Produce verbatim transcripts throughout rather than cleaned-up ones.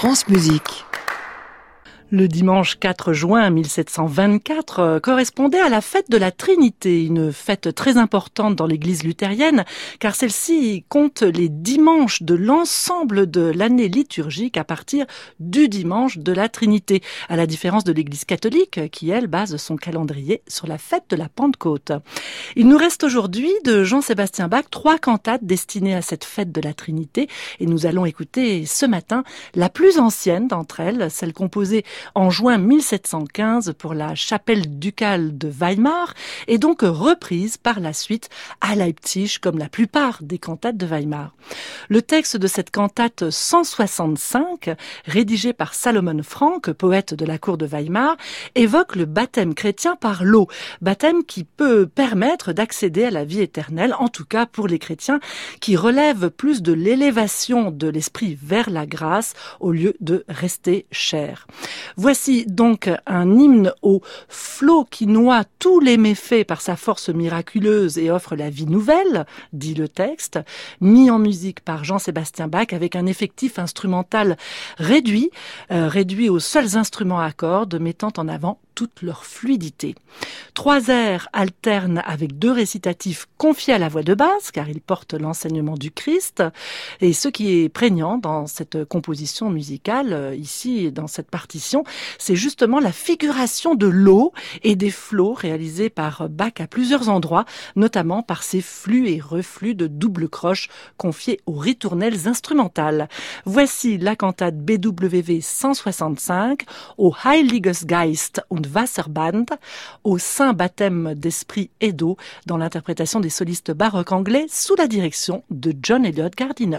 France Musique. Le dimanche quatre juin mille sept cent vingt-quatre euh, correspondait à la fête de la Trinité, une fête très importante dans l'église luthérienne, car celle-ci compte les dimanches de l'ensemble de l'année liturgique à partir du dimanche de la Trinité, à la différence de l'église catholique qui, elle, base son calendrier sur la fête de la Pentecôte. Il nous reste aujourd'hui de Jean-Sébastien Bach trois cantates destinées à cette fête de la Trinité, et nous allons écouter ce matin la plus ancienne d'entre elles, celle composée en juin mille sept cent quinze pour la chapelle ducale de Weimar et donc reprise par la suite à Leipzig comme la plupart des cantates de Weimar. Le texte de cette cantate cent soixante-cinq, rédigé par Salomon Frank, poète de la cour de Weimar, évoque le baptême chrétien par l'eau, baptême qui peut permettre d'accéder à la vie éternelle, en tout cas pour les chrétiens qui relèvent plus de l'élévation de l'esprit vers la grâce au lieu de rester chair. Voici donc un hymne au flot qui noie tous les méfaits par sa force miraculeuse et offre la vie nouvelle, dit le texte, mis en musique par Jean-Sébastien Bach avec un effectif instrumental réduit, euh, réduit aux seuls instruments à cordes, mettant en avant toute leur fluidité. Trois airs alternent avec deux récitatifs confiés à la voix de basse, car ils portent l'enseignement du Christ. Et ce qui est prégnant dans cette composition musicale, ici, dans cette partition, c'est justement la figuration de l'eau et des flots réalisés par Bach à plusieurs endroits, notamment par ces flux et reflux de double croche confiés aux ritournelles instrumentales. Voici la cantate B W V cent soixante-cinq au Heiliges Geist und Wasserband, au Saint Baptême d'Esprit et d'eau, dans l'interprétation des solistes baroques anglais sous la direction de John Eliot Gardiner.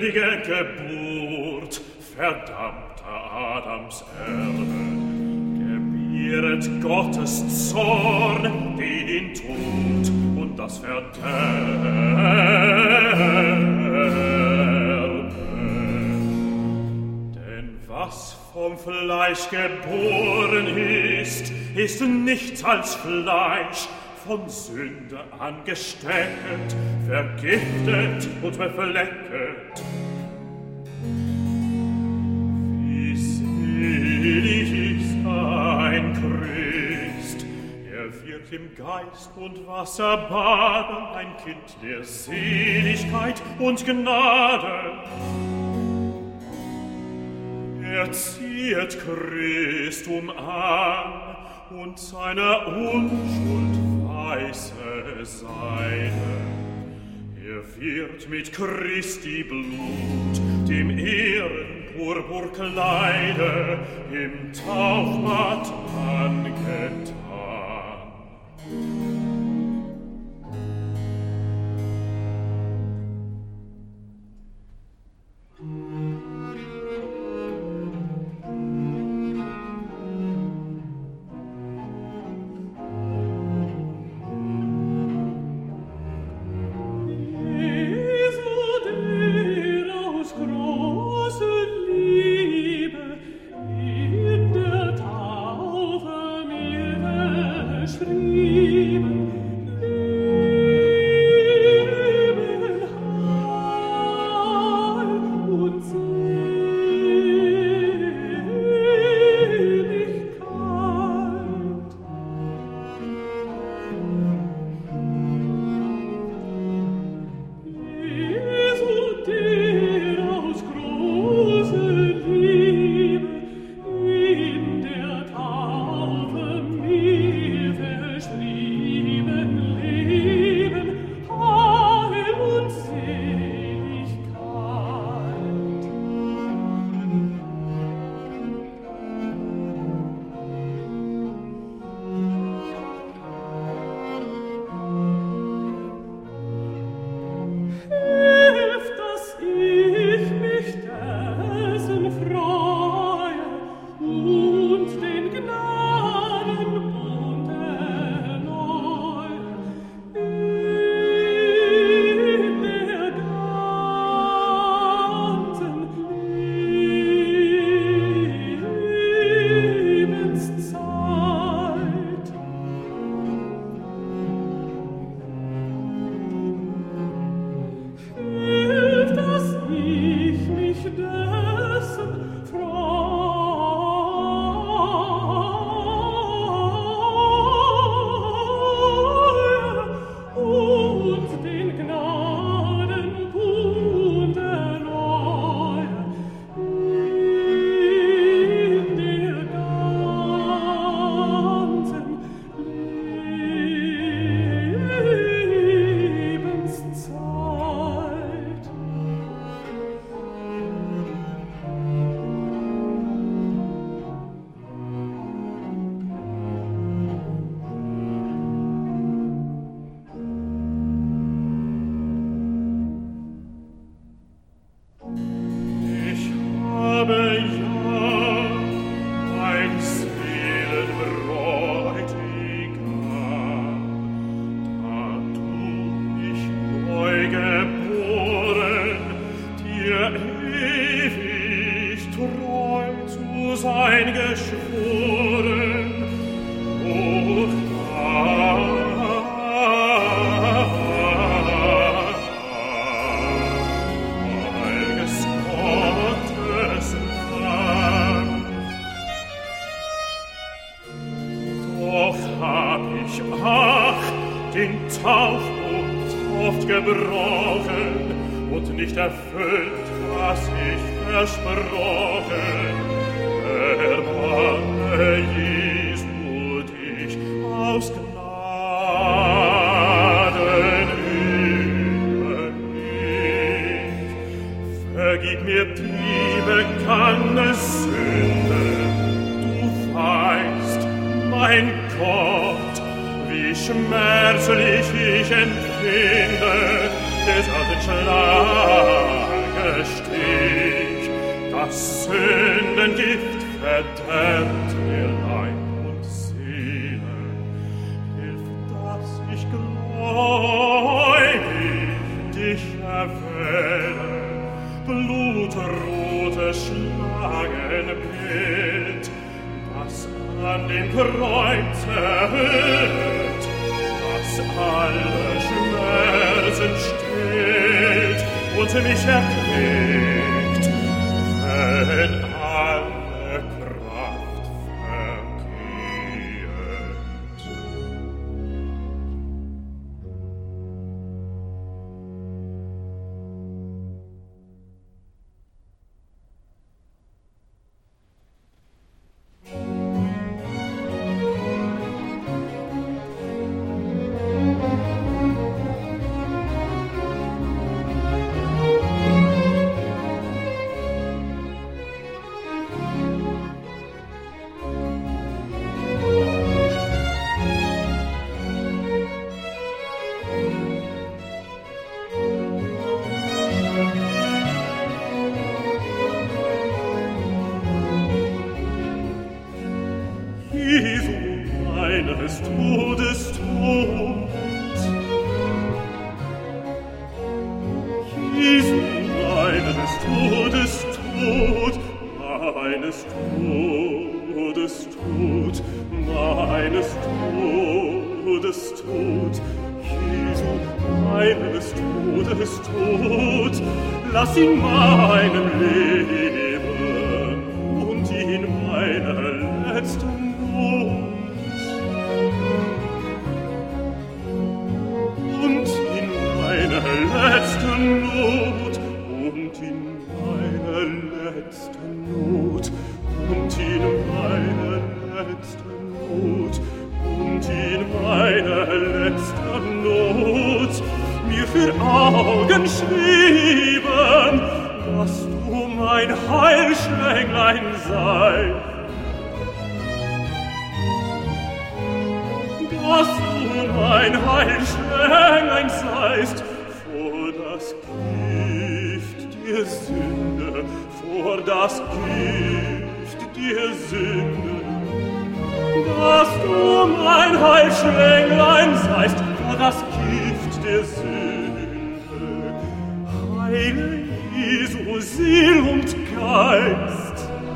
ewige Geburt, verdammter Adams Erbe, gebieret Gottes Zorn, den Tod und das Verderben. Denn was vom Fleisch geboren ist, ist nichts als Fleisch, von Sünde angesteckt, vergiftet und beflecket. Wie selig ist ein Christ, er wird im Geist und Wasser baden, ein Kind der Seligkeit und Gnade. Er ziehet Christum an und seiner Unschuld weiße Seide. Er wird mit Christi Blut dem Ehrenpurpurkleide im Taufbad angetan. Schmerzlich ich empfinde des alten Schlages Stich, das Sündengift verderbt mir Leib und Seele. Hilf, dass ich gläubig dich erwähle, blutrotes Schlangenbild, das an dem Kreuz erhöht, das alle Schmerzen stillt und mich erquickt, wenn alle Kraft vergeht. Jesu, meines Todes Tod. Jesu, meines Todes Tod, meines Todes Tod, meines Todes Tod. Jesu, meines Todes Tod, lass in meinem Leben und in meiner letzten und in meiner letzten Not, und in meiner letzten Not, und in meiner letzten Not, und in meiner letzten Not, mir für Augen schrieben, dass du mein Heilschlänglein sei. Dass du mein Heilschlänglein seist, vor das Gift der Sünde, vor das Gift der Sünde. Dass du mein Heilschlänglein seist, vor das Gift der Sünde. Heile Jesu, Seel und Geist.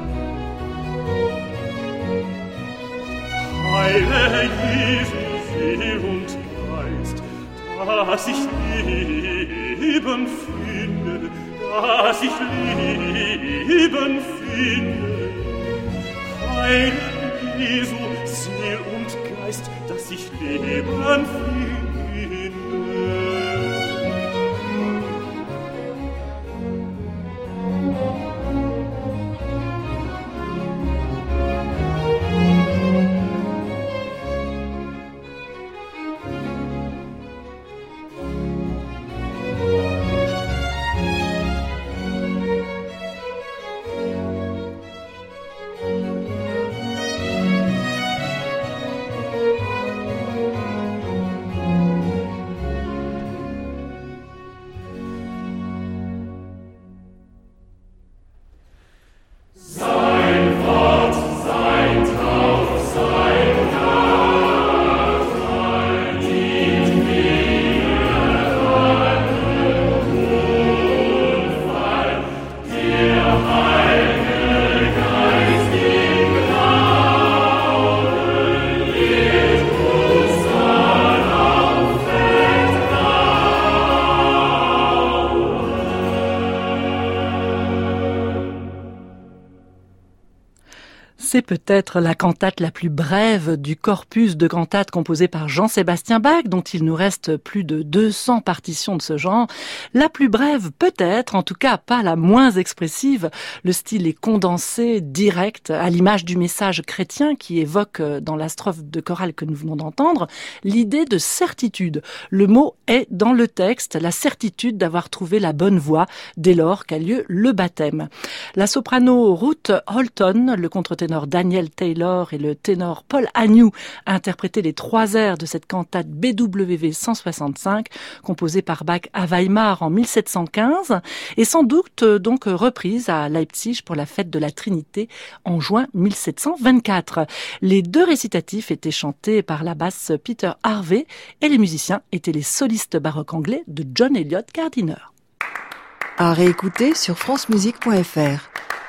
Heile Jesu, Seel und Geist, dass ich Leben finde, dass ich Leben finde. Heile Jesu, Seel und Geist, dass ich Leben finde. C'est peut-être la cantate la plus brève du corpus de cantates composé par Jean-Sébastien Bach, dont il nous reste plus de deux cents partitions de ce genre. La plus brève peut-être, en tout cas pas la moins expressive. Le style est condensé, direct, à l'image du message chrétien qui évoque dans la strophe de chorale que nous venons d'entendre l'idée de certitude. Le mot est dans le texte, la certitude d'avoir trouvé la bonne voie dès lors qu'a lieu le baptême. La soprano Ruth Holton, le contre-ténor ténor Daniel Taylor et le ténor Paul Agnew interprétaient les trois airs de cette cantate B W V cent soixante-cinq, composée par Bach à Weimar en mille sept cent quinze, et sans doute donc reprise à Leipzig pour la fête de la Trinité en juin mille sept cent vingt-quatre. Les deux récitatifs étaient chantés par la basse Peter Harvey et les musiciens étaient les solistes baroques anglais de John Eliot Gardiner. À réécouter sur francemusique point f r.